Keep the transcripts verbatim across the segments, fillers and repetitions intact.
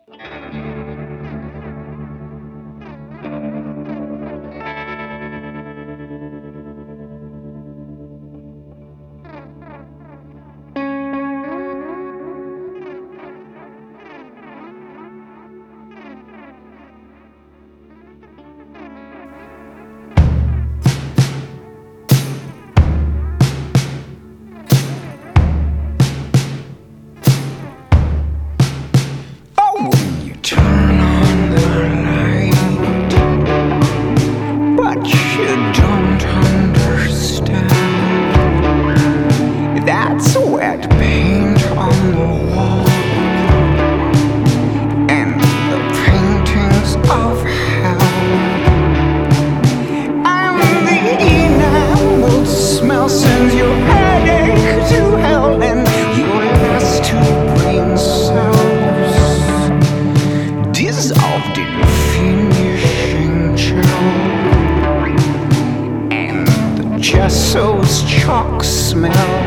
That's wet paint on the wall and the paintings of hell, and the enameled smell sends your headache to hell, and your last two brain cells dissolved in finishing gel, and the gesso's chalk smell.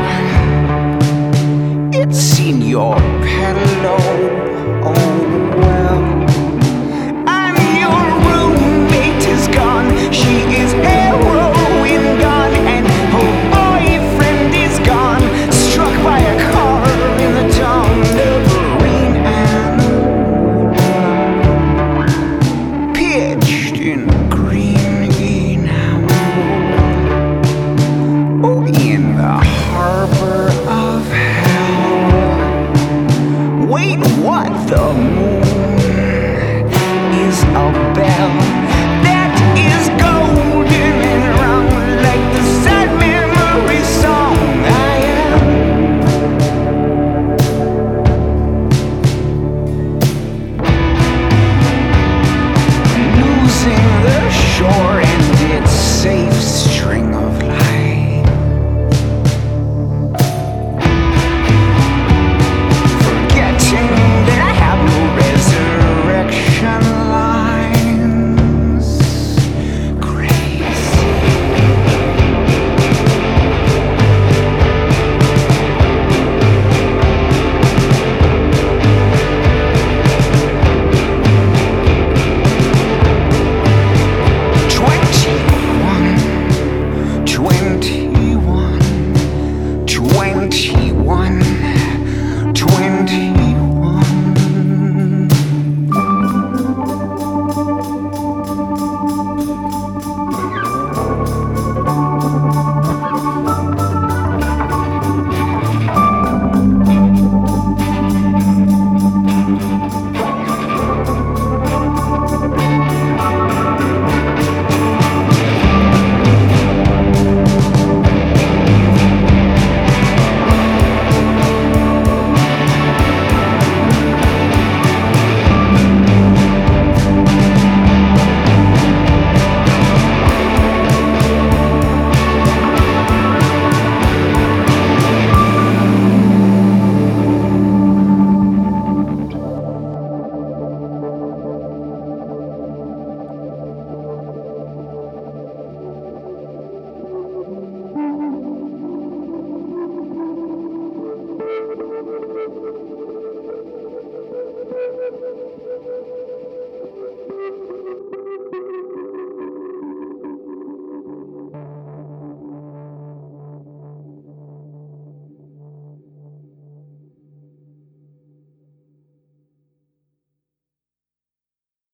It's in your pillow, oh well. And your roommate is gone, she is heroin gone, and her boyfriend is gone, struck by a car in the town of green and pitched in green enamel, oh, in the harbor of hell. Wait, what? The moon?